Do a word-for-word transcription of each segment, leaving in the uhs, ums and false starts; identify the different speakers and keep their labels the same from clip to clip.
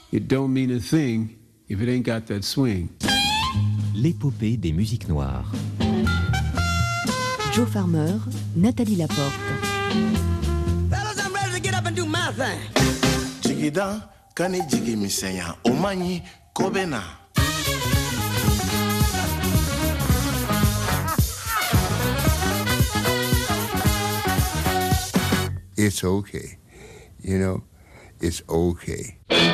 Speaker 1: it don't mean a thing if it ain't got that swing.
Speaker 2: L'épopée des musiques noires.
Speaker 3: Joe Farmer, Nathalie Laporte.
Speaker 4: Fellas, I'm ready to get up and do my thing.
Speaker 5: Jigida, kani jigi misenya, omanyi kobena.
Speaker 6: It's okay, you know, it's okay.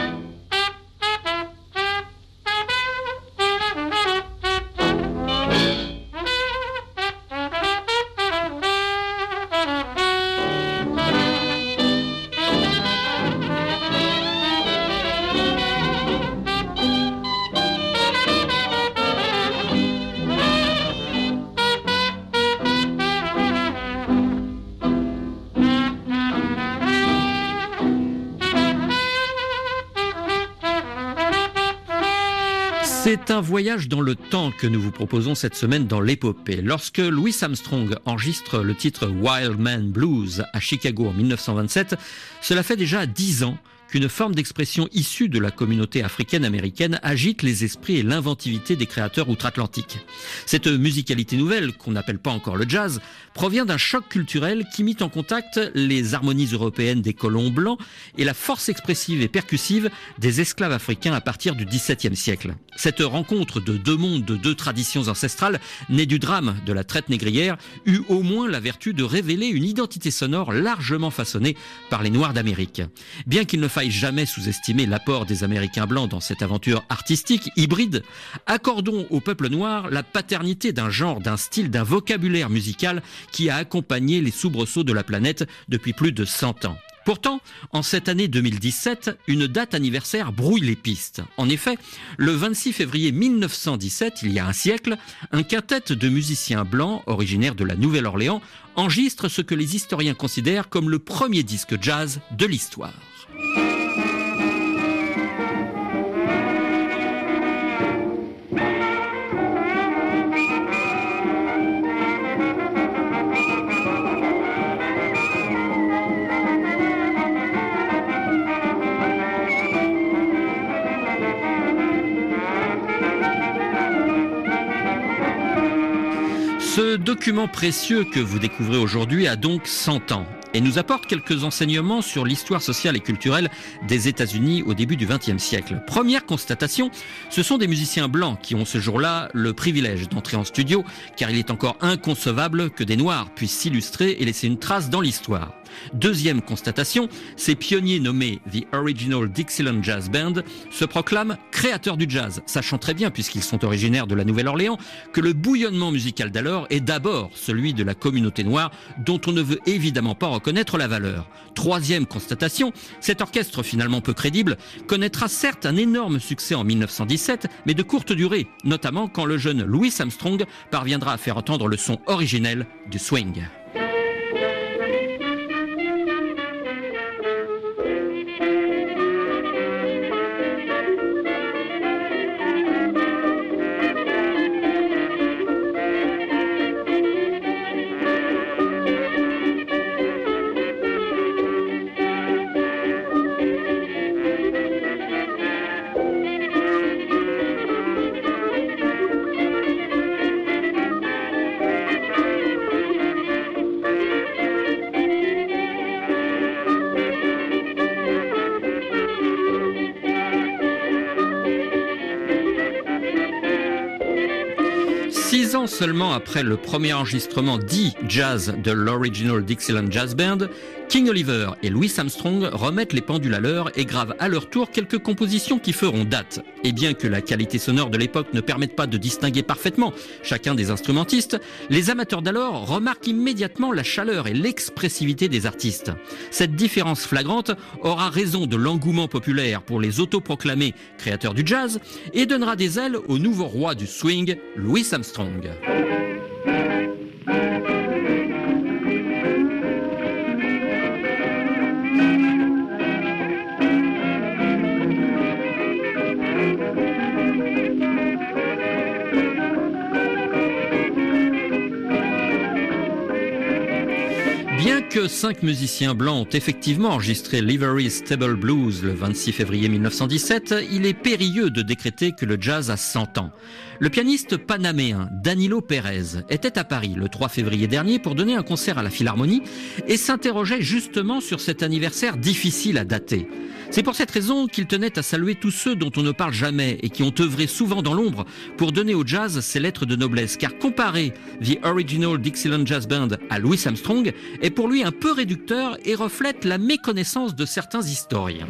Speaker 7: C'est un voyage dans le temps que nous vous proposons cette semaine dans l'épopée. Lorsque Louis Armstrong enregistre le titre Wild Man Blues à Chicago en mille neuf cent vingt-sept, cela fait déjà dix ans qu'une forme d'expression issue de la communauté africaine-américaine agite les esprits et l'inventivité des créateurs outre-Atlantique. Cette musicalité nouvelle, qu'on n'appelle pas encore le jazz, provient d'un choc culturel qui mit en contact les harmonies européennes des colons blancs et la force expressive et percussive des esclaves africains à partir du dix-septième siècle. Cette rencontre de deux mondes, de deux traditions ancestrales, née du drame de la traite négrière, eut au moins la vertu de révéler une identité sonore largement façonnée par les Noirs d'Amérique. Bien qu'il ne faille jamais sous-estimer l'apport des Américains blancs dans cette aventure artistique, hybride, accordons au peuple noir la paternité d'un genre, d'un style, d'un vocabulaire musical qui a accompagné les soubresauts de la planète depuis plus de cent ans. Pourtant, en cette année deux mille dix-sept, une date anniversaire brouille les pistes. En effet, le vingt-six février mille neuf cent dix-sept, il y a un siècle, un quintet de musiciens blancs, originaires de la Nouvelle-Orléans, enregistre ce que les historiens considèrent comme le premier disque jazz de l'histoire. Ce document précieux que vous découvrez aujourd'hui a donc cent ans et nous apporte quelques enseignements sur l'histoire sociale et culturelle des États-Unis au début du vingtième siècle. Première constatation, ce sont des musiciens blancs qui ont ce jour-là le privilège d'entrer en studio, car il est encore inconcevable que des Noirs puissent s'illustrer et laisser une trace dans l'histoire. Deuxième constatation, ces pionniers nommés The Original Dixieland Jazz Band se proclament créateurs du jazz, sachant très bien, puisqu'ils sont originaires de la Nouvelle-Orléans, que le bouillonnement musical d'alors est d'abord celui de la communauté noire, dont on ne veut évidemment pas reconnaître la valeur. Troisième constatation, cet orchestre finalement peu crédible connaîtra certes un énorme succès en mille neuf cent dix-sept, mais de courte durée, notamment quand le jeune Louis Armstrong parviendra à faire entendre le son originel du swing. Six ans seulement après le premier enregistrement dit jazz de l'Original Dixieland Jazz Band, King Oliver et Louis Armstrong remettent les pendules à l'heure et gravent à leur tour quelques compositions qui feront date. Et bien que la qualité sonore de l'époque ne permette pas de distinguer parfaitement chacun des instrumentistes, les amateurs d'alors remarquent immédiatement la chaleur et l'expressivité des artistes. Cette différence flagrante aura raison de l'engouement populaire pour les autoproclamés créateurs du jazz et donnera des ailes au nouveau roi du swing, Louis Armstrong. Bien que que cinq musiciens blancs ont effectivement enregistré Livery Stable Blues le vingt-six février mille neuf cent dix-sept, il est périlleux de décréter que le jazz a cent ans. Le pianiste panaméen Danilo Pérez était à Paris le trois février dernier pour donner un concert à la Philharmonie et s'interrogeait justement sur cet anniversaire difficile à dater. C'est pour cette raison qu'il tenait à saluer tous ceux dont on ne parle jamais et qui ont œuvré souvent dans l'ombre pour donner au jazz ses lettres de noblesse. Car comparer The Original Dixieland Jazz Band à Louis Armstrong est pour lui un peu réducteur et reflète la méconnaissance de certains historiens.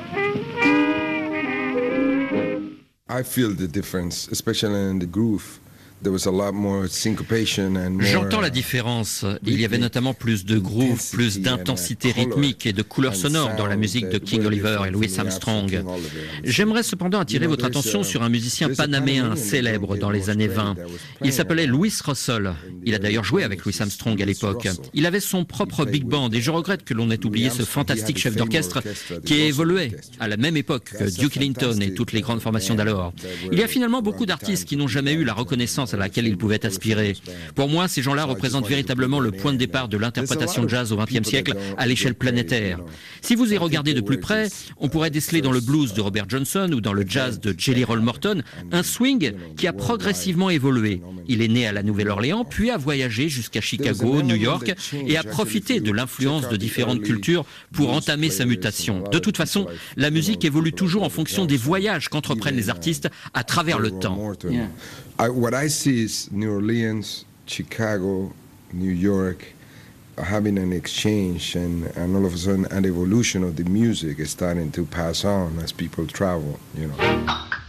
Speaker 8: I feel the difference, especially in the groove. There was a lot more syncopation and more,
Speaker 7: J'entends la différence. Il y avait notamment plus de groove, plus d'intensité rythmique et de couleurs sonores dans la musique de King Oliver et Louis Armstrong. J'aimerais cependant attirer votre attention sur un musicien panaméen célèbre dans les années vingt. Il s'appelait Louis Russell. Il a d'ailleurs joué avec Louis Armstrong à l'époque. Il avait son propre big band et je regrette que l'on ait oublié ce fantastique chef d'orchestre qui évoluait à la même époque que Duke Ellington et toutes les grandes formations d'alors. Il y a finalement beaucoup d'artistes qui n'ont jamais eu la reconnaissance à laquelle ils pouvaient aspirer. Pour moi, ces gens-là représentent véritablement le point de départ de l'interprétation de jazz au vingtième siècle à l'échelle planétaire. Si vous y regardez de plus près, on pourrait déceler dans le blues de Robert Johnson ou dans le jazz de Jelly Roll Morton un swing qui a progressivement évolué. Il est né à la Nouvelle-Orléans, puis a voyagé jusqu'à Chicago, New York et a profité de l'influence de différentes cultures pour entamer sa mutation. De toute façon, la musique évolue toujours en fonction des voyages qu'entreprennent les artistes à travers le temps.
Speaker 8: Yeah. I, what I see is New Orleans, Chicago, New York having an exchange, and, and all of a sudden an evolution of the music is starting to pass on as people travel, you know.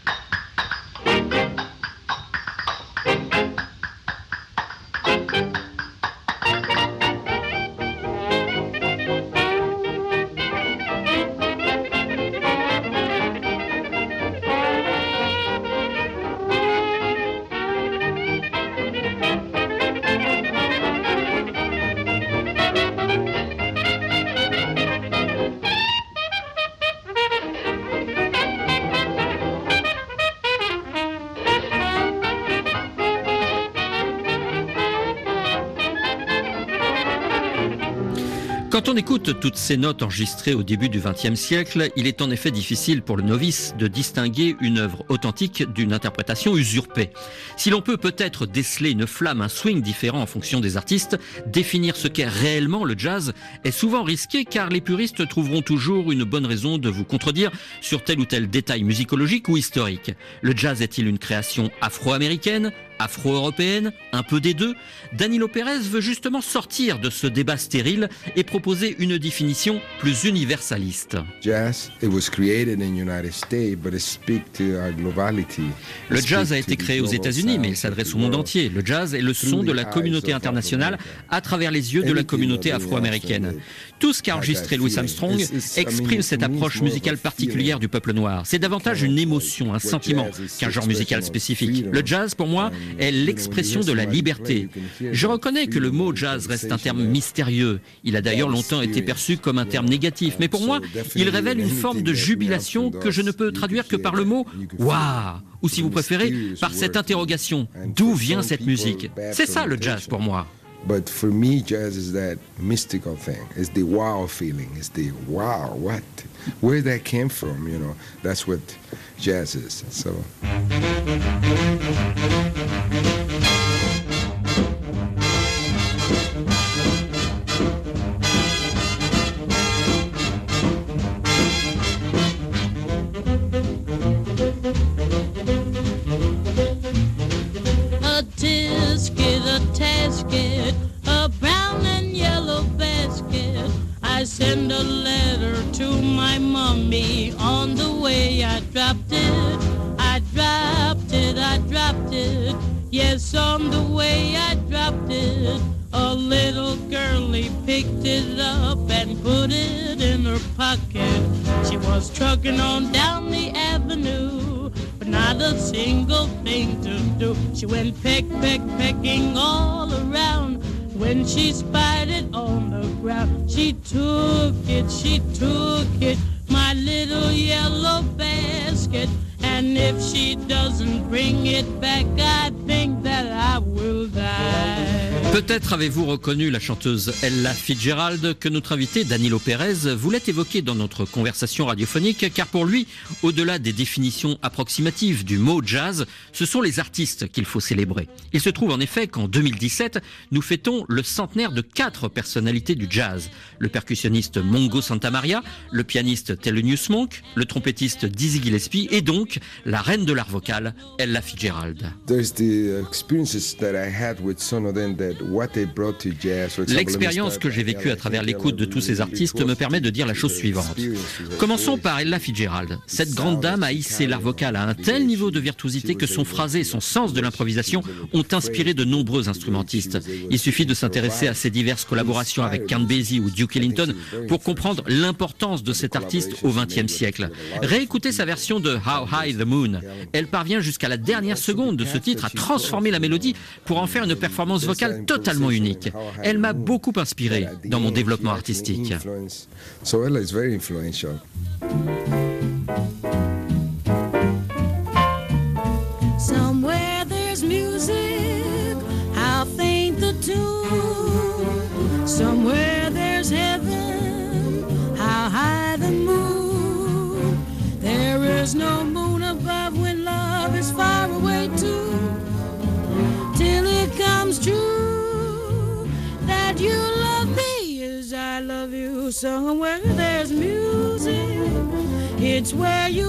Speaker 7: Quand on écoute toutes ces notes enregistrées au début du vingtième siècle, il est en effet difficile pour le novice de distinguer une œuvre authentique d'une interprétation usurpée. Si l'on peut peut-être déceler une flamme, un swing différent en fonction des artistes, définir ce qu'est réellement le jazz est souvent risqué car les puristes trouveront toujours une bonne raison de vous contredire sur tel ou tel détail musicologique ou historique. Le jazz est-il une création afro-américaine ? Afro-européenne, un peu des deux? Danilo Pérez veut justement sortir de ce débat stérile et proposer une définition plus universaliste.
Speaker 8: Jazz, it was created in United States, but it speaks to our globality.
Speaker 7: Le jazz a été créé aux États-Unis, mais il s'adresse au monde entier. Le jazz est le son de la communauté internationale à travers les yeux de la communauté afro-américaine. Tout ce qu'a enregistré Louis Armstrong exprime cette approche musicale particulière du peuple noir. C'est davantage une émotion, un sentiment qu'un genre musical spécifique. Le jazz, pour moi, est l'expression de la liberté. Je reconnais que le mot jazz reste un terme mystérieux. Il a d'ailleurs longtemps été perçu comme un terme négatif. Mais pour moi, il révèle une forme de jubilation que je ne peux traduire que par le mot « waouh » ou si vous préférez, par cette interrogation « d'où vient cette musique ?» C'est ça le jazz pour moi.
Speaker 8: But for me, jazz is that mystical thing. It's the wow feeling. It's the wow, what? Where that came from, you know? That's what jazz is. So.
Speaker 9: A tisket, a tasket, a brown and yellow basket. I send a letter to my mommy. On the way I dropped it, I dropped it, I dropped it. Yes, on the way I dropped it. A little girlie picked it up and put it in her pocket. She was trucking on down the avenue, but not a single thing to do. She went peck, peck, pecking all around. When she spied it on the ground, she took it, she took it, my little yellow basket. And if she doesn't bring it back, I think that I will die.
Speaker 7: Peut-être avez-vous reconnu la chanteuse Ella Fitzgerald que notre invité Danilo Pérez voulait évoquer dans notre conversation radiophonique, car pour lui, au-delà des définitions approximatives du mot jazz, ce sont les artistes qu'il faut célébrer. Il se trouve en effet qu'en deux mille dix-sept, nous fêtons le centenaire de quatre personnalités du jazz. Le percussionniste Mongo Santamaria, le pianiste Thelonious Monk, le trompettiste Dizzy Gillespie et donc la reine de l'art vocal, Ella Fitzgerald.
Speaker 8: There's the experiences that I had with some of them that
Speaker 7: L'expérience que j'ai vécue à travers l'écoute de tous ces artistes me permet de dire la chose suivante. Commençons par Ella Fitzgerald. Cette grande dame a hissé l'art vocal à un tel niveau de virtuosité que son phrasé et son sens de l'improvisation ont inspiré de nombreux instrumentistes. Il suffit de s'intéresser à ses diverses collaborations avec Count Basie ou Duke Ellington pour comprendre l'importance de cet artiste au vingtième siècle. Réécoutez sa version de How High the Moon. Elle parvient jusqu'à la dernière seconde de ce titre à transformer la mélodie pour en faire une performance vocale totalement unique. Elle m'a beaucoup inspiré dans mon développement artistique.
Speaker 8: So Ella is very influential.
Speaker 9: Somewhere there's music, how faint the tune. Somewhere there's heaven, how high the moon. There is no moon above when love is far away too. Till it comes true that you love me as I love you. Somewhere there's music, it's where you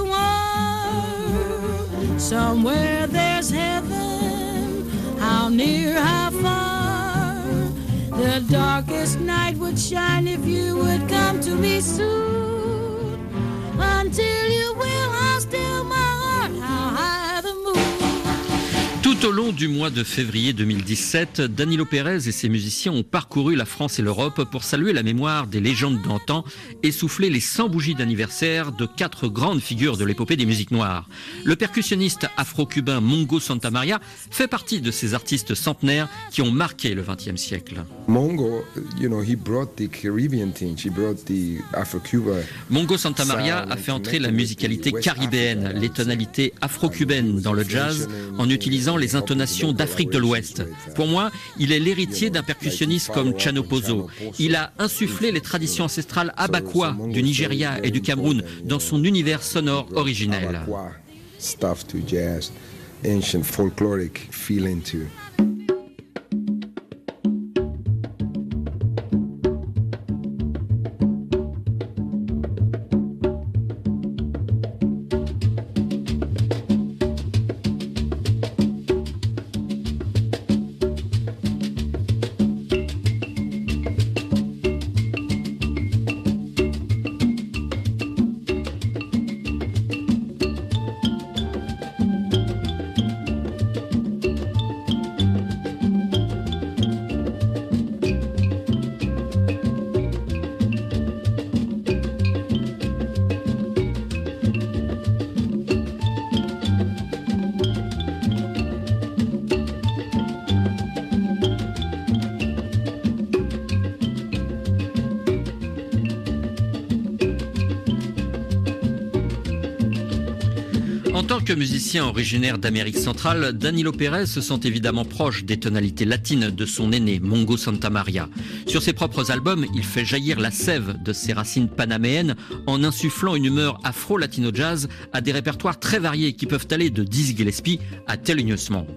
Speaker 9: are. Somewhere there's heaven, how near, how far. The darkest night would shine if you would come to me soon. Until you will, I'll still my heart, how high the moon.
Speaker 7: Tout au long du mois de février deux mille dix-sept, Danilo Pérez et ses musiciens ont parcouru la France et l'Europe pour saluer la mémoire des légendes d'antan et souffler les cent bougies d'anniversaire de quatre grandes figures de l'épopée des musiques noires. Le percussionniste afro-cubain Mongo Santamaria fait partie de ces artistes centenaires qui ont marqué le vingtième siècle.
Speaker 8: Mongo, you know, he brought the Caribbean thing, he brought the Afro-Cuba.
Speaker 7: Mongo Santamaria a fait entrer la musicalité caribéenne, les tonalités afro-cubaines dans le jazz en utilisant les intonations d'Afrique de l'Ouest. Pour moi, il est l'héritier d'un percussionniste comme Chano Pozo. Il a insufflé les traditions ancestrales abakwa du Nigeria et du Cameroun dans son univers sonore originel.
Speaker 8: Stuff to jazz, ancient folkloric feeling to.
Speaker 7: En tant que musicien originaire d'Amérique centrale, Danilo Pérez se sent évidemment proche des tonalités latines de son aîné Mongo Santamaria. Sur ses propres albums, il fait jaillir la sève de ses racines panaméennes en insufflant une humeur afro-latino-jazz à des répertoires très variés qui peuvent aller de Dizzy Gillespie à Thelonious Monk.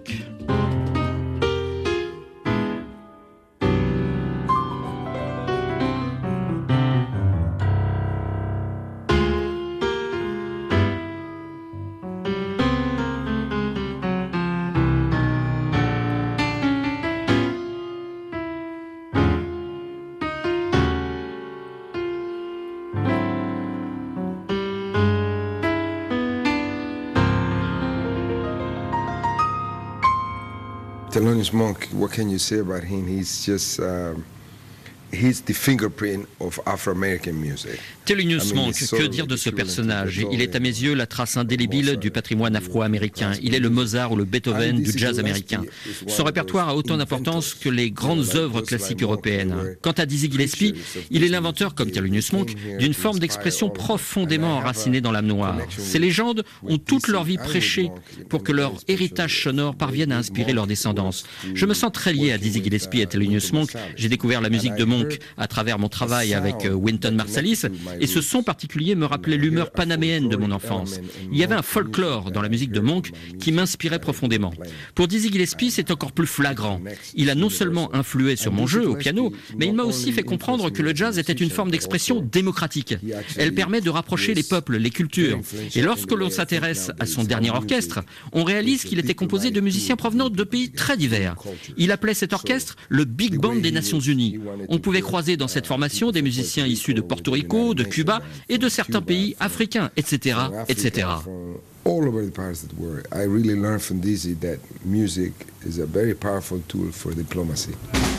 Speaker 8: Thelonious Monk, what can you say about him? He's just, uh, he's the fingerprint of Afro-American music.
Speaker 7: Thelonious Monk, que dire de ce personnage? Il est à mes yeux la trace indélébile du patrimoine afro-américain. Il est le Mozart ou le Beethoven du jazz américain. Son répertoire a autant d'importance que les grandes œuvres classiques européennes. Quant à Dizzy Gillespie, il est l'inventeur, comme Thelonious Monk, d'une forme d'expression profondément enracinée dans l'âme noire. Ces légendes ont toute leur vie prêché pour que leur héritage sonore parvienne à inspirer leur descendance. Je me sens très lié à Dizzy Gillespie et Thelonious Monk. J'ai découvert la musique de Monk à travers mon travail avec Wynton Marsalis, et ce son particulier me rappelait l'humeur panaméenne de mon enfance. Il y avait un folklore dans la musique de Monk qui m'inspirait profondément. Pour Dizzy Gillespie, c'est encore plus flagrant. Il a non seulement influé sur mon jeu au piano, mais il m'a aussi fait comprendre que le jazz était une forme d'expression démocratique. Elle permet de rapprocher les peuples, les cultures. Et lorsque l'on s'intéresse à son dernier orchestre, on réalise qu'il était composé de musiciens provenant de pays très divers. Il appelait cet orchestre le Big Band des Nations Unies. On pouvait croiser dans cette formation des musiciens issus de Porto Rico, de Cuba et de certains pays africains, et cetera, et cetera.
Speaker 8: All over the parts of the world. I really learned from Dizzy that music is a very powerful tool for diplomacy.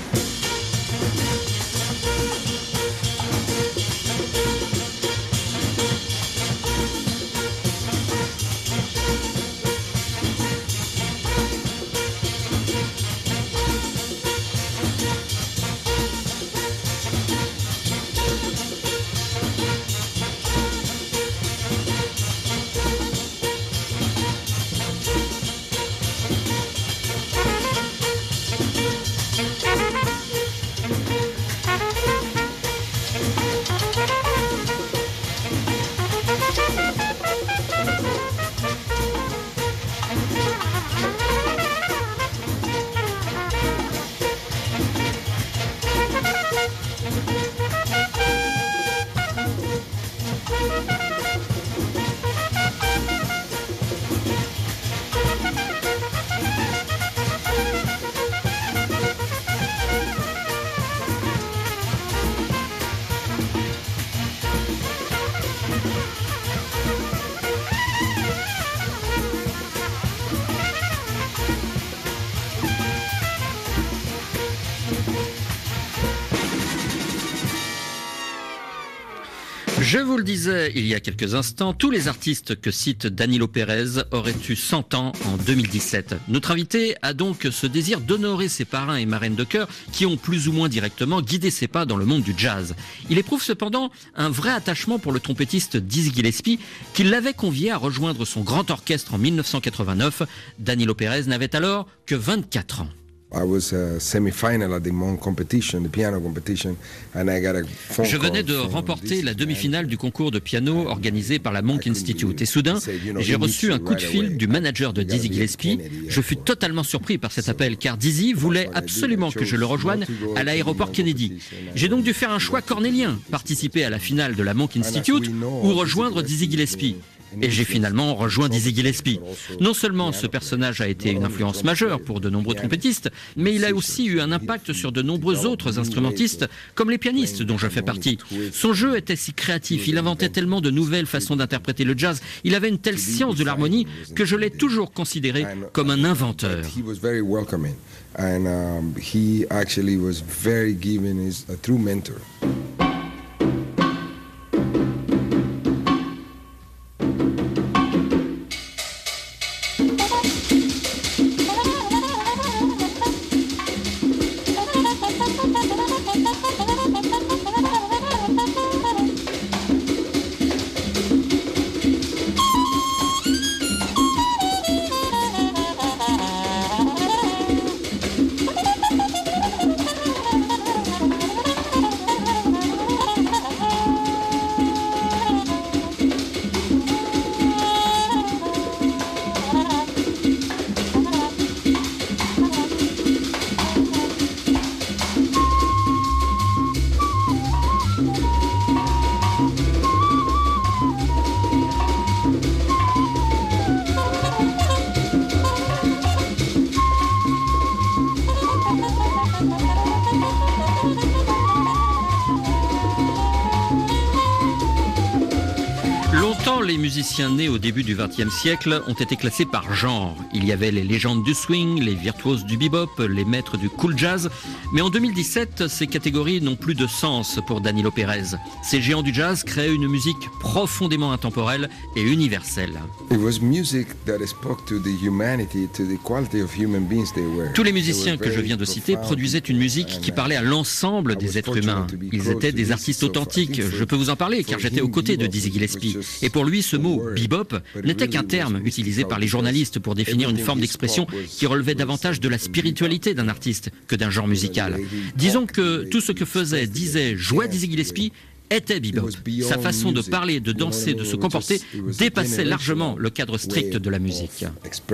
Speaker 7: Je vous le disais il y a quelques instants, tous les artistes que cite Danilo Pérez auraient eu cent ans en deux mille dix-sept. Notre invité a donc ce désir d'honorer ses parrains et marraines de cœur qui ont plus ou moins directement guidé ses pas dans le monde du jazz. Il éprouve cependant un vrai attachement pour le trompettiste Dizzy Gillespie qui l'avait convié à rejoindre son grand orchestre en mille neuf cent quatre-vingt-neuf. Danilo Pérez n'avait alors que vingt-quatre ans.
Speaker 8: I was a semi-final at the Monk competition, the piano competition, and I got a phone
Speaker 7: Je venais de
Speaker 8: call from
Speaker 7: remporter
Speaker 8: Dizzy.
Speaker 7: la demi-finale du concours de piano organisé par la Monk Institute. Et soudain, j'ai reçu un coup de fil du manager de Dizzy Gillespie. Je fus totalement surpris par cet appel, car Dizzy voulait absolument que je le rejoigne à l'aéroport Kennedy. J'ai donc dû faire un choix cornélien, participer à la finale de la Monk Institute ou rejoindre Dizzy Gillespie. Et j'ai finalement rejoint Dizzy Gillespie. Non seulement ce personnage a été une influence majeure pour de nombreux trompettistes, mais il a aussi eu un impact sur de nombreux autres instrumentistes, comme les pianistes dont je fais partie. Son jeu était si créatif, il inventait tellement de nouvelles façons d'interpréter le jazz, il avait une telle science de l'harmonie que je l'ai toujours considéré comme un inventeur.
Speaker 8: He was very welcoming, and um, he actually was very giving, is a true mentor.
Speaker 7: Souvent, les musiciens nés au début du vingtième siècle ont été classés par genre. Il y avait les légendes du swing, les virtuoses du bebop, les maîtres du cool jazz. Mais en deux mille dix-sept, ces catégories n'ont plus de sens pour Danilo Pérez. Ces géants du jazz créaient une musique profondément intemporelle et universelle. Tous les musiciens que je viens de citer produisaient une musique qui parlait à l'ensemble des êtres humains. Ils étaient des artistes authentiques. Je peux vous en parler car j'étais aux côtés de Dizzy Gillespie. Et pour lui, ce mot « bebop » n'était qu'un terme utilisé par les journalistes pour définir une forme d'expression qui relevait davantage de la spiritualité d'un artiste que d'un genre musical. Disons que tout ce que faisait, disait, jouait Dizzy Gillespie était bebop. Sa façon de parler, de danser, de se comporter dépassait largement le cadre strict de la musique.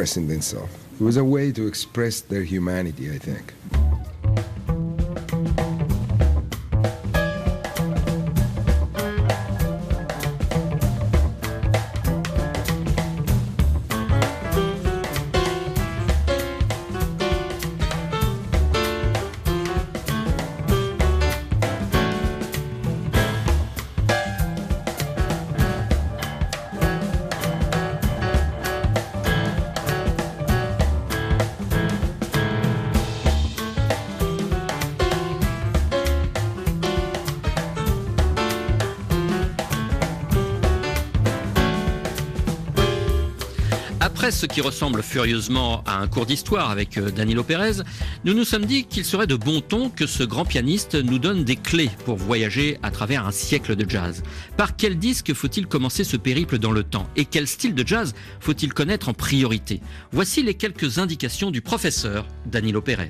Speaker 7: Après ce qui ressemble furieusement à un cours d'histoire avec Danilo Pérez, nous nous sommes dit qu'il serait de bon ton que ce grand pianiste nous donne des clés pour voyager à travers un siècle de jazz. Par quel disque faut-il commencer ce périple dans le temps? Et quel style de jazz faut-il connaître en priorité? Voici les quelques indications du professeur Danilo Pérez.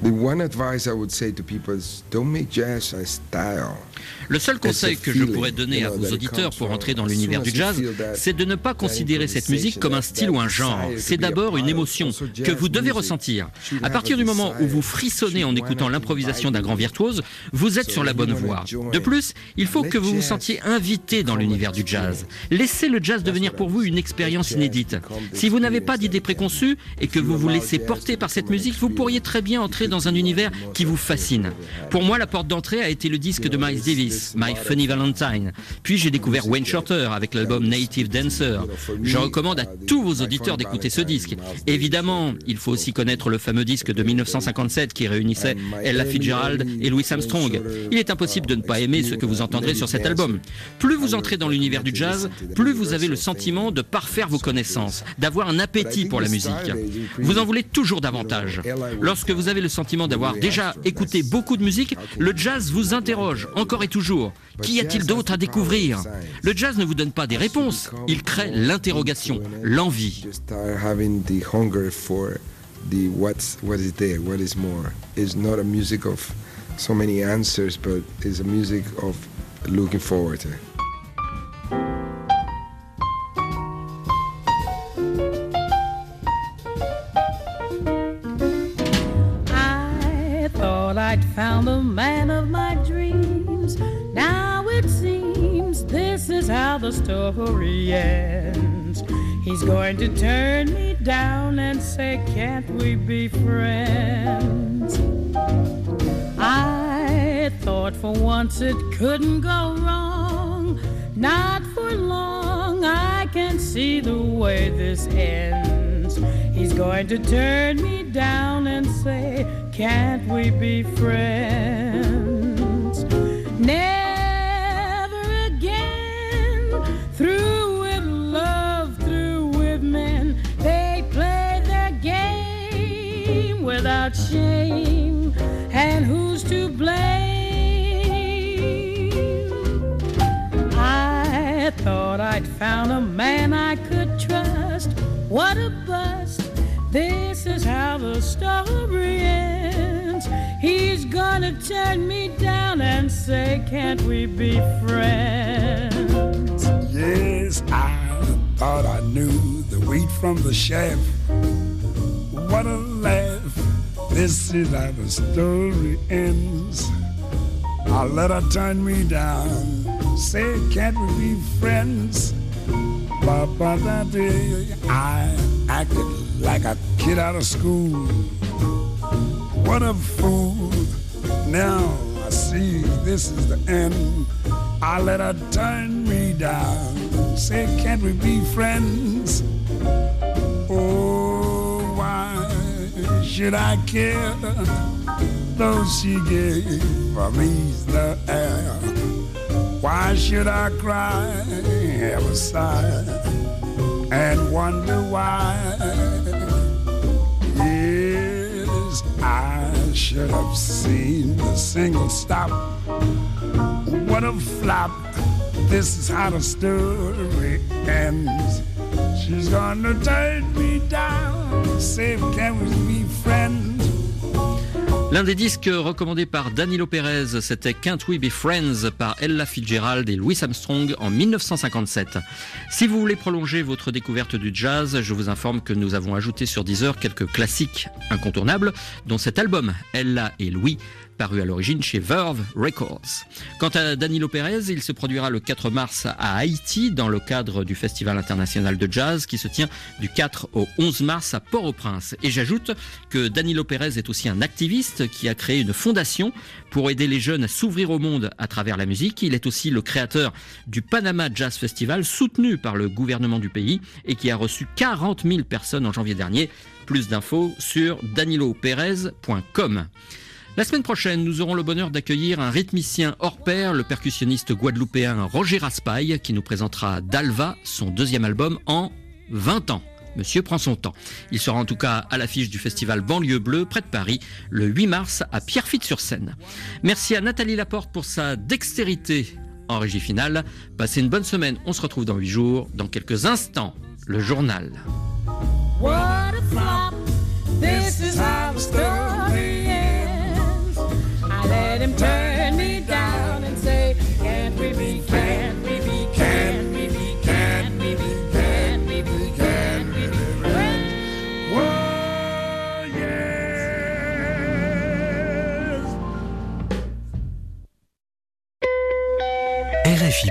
Speaker 7: Le seul conseil que je pourrais donner à vos auditeurs pour entrer dans l'univers du jazz, c'est de ne pas considérer cette musique comme un style ou un genre. C'est d'abord une émotion que vous devez ressentir. À partir du moment où vous frissonnez en écoutant l'improvisation d'un grand virtuose, vous êtes sur la bonne voie. De plus, il faut que vous vous sentiez invité dans l'univers du jazz. Laissez le jazz devenir pour vous une expérience inédite. Si vous n'avez pas d'idées préconçues et que vous vous laissez porter par cette musique, vous pourriez très bien entrer dans un univers qui vous fascine. Pour moi, la porte d'entrée a été le disque de Miles Davis, My Funny Valentine. Puis j'ai découvert Wayne Shorter avec l'album Native Dancer. Je recommande à tous vos auditeurs d'écouter ce disque. Évidemment, il faut aussi connaître le fameux disque de mille neuf cent cinquante-sept qui réunissait Ella Fitzgerald et Louis Armstrong. Il est impossible de ne pas aimer ce que vous entendrez sur cet album. Plus vous entrez dans l'univers du jazz, plus vous avez le sentiment de parfaire vos connaissances, d'avoir un appétit pour la musique. Vous en voulez toujours davantage. Lorsque vous avez le sentiment d'avoir déjà écouté beaucoup de musique, le jazz vous interroge encore et toujours. Qu'y a-t-il d'autre à découvrir? Le jazz ne vous donne pas des réponses, il crée l'interrogation, l'envie.
Speaker 9: I'd found the man of my dreams. Now it seems this is how the story ends. He's going to turn me down and say, can't we be friends? I thought for once it couldn't go wrong. Not for long, I can see the way this ends. He's going to turn me down and say, can't we be friends? Never again, through with love, through with men. They play their game without shame. And who's to blame? I thought I'd found a man I could trust. What a bust. This is how the story ends. He's gonna turn me down and say, can't we be friends?
Speaker 10: Yes, I thought I knew the wheat from the chaff. What a laugh. This is how the story ends. I let her turn me down, say, can't we be friends? Ba-ba-da-dee. I acted like a kid out of school. What a fool. Now I see this is the end. I let her turn me down, say, can't we be friends? Oh, why should I care? Though she gave me the air. Why should I cry, have a sigh, and wonder why? Yes, I should have seen the single stop. What a flop. This is how the story ends. She's gonna turn me down, say, can we be friends?
Speaker 7: L'un des disques recommandés par Danilo Pérez, c'était Can't We Be Friends par Ella Fitzgerald et Louis Armstrong en dix-neuf cent cinquante-sept. Si vous voulez prolonger votre découverte du jazz, je vous informe que nous avons ajouté sur Deezer quelques classiques incontournables, dont cet album, Ella et Louis, paru à l'origine chez Verve Records. Quant à Danilo Pérez, il se produira le quatre mars à Haïti dans le cadre du Festival international de jazz qui se tient du quatre au onze mars à Port-au-Prince. Et j'ajoute que Danilo Pérez est aussi un activiste qui a créé une fondation pour aider les jeunes à s'ouvrir au monde à travers la musique. Il est aussi le créateur du Panama Jazz Festival, soutenu par le gouvernement du pays et qui a reçu quarante mille personnes en janvier dernier. Plus d'infos sur danilo perez point com. La semaine prochaine, nous aurons le bonheur d'accueillir un rythmicien hors pair, le percussionniste guadeloupéen Roger Raspail, qui nous présentera Dalva, son deuxième album en vingt ans. Monsieur prend son temps. Il sera en tout cas à l'affiche du festival Banlieue Bleue, près de Paris, le huit mars à Pierrefitte-sur-Seine. Merci à Nathalie Laporte pour sa dextérité en régie finale. Passez une bonne semaine, on se retrouve dans huit jours. Dans quelques instants, le journal.
Speaker 9: What a flop, this is how the story ends. I let him turn me down and say, can't we be, can't we be, can't we be, can't we be, can't we be, can't we be friends?
Speaker 10: Whoa, yes.
Speaker 2: R F I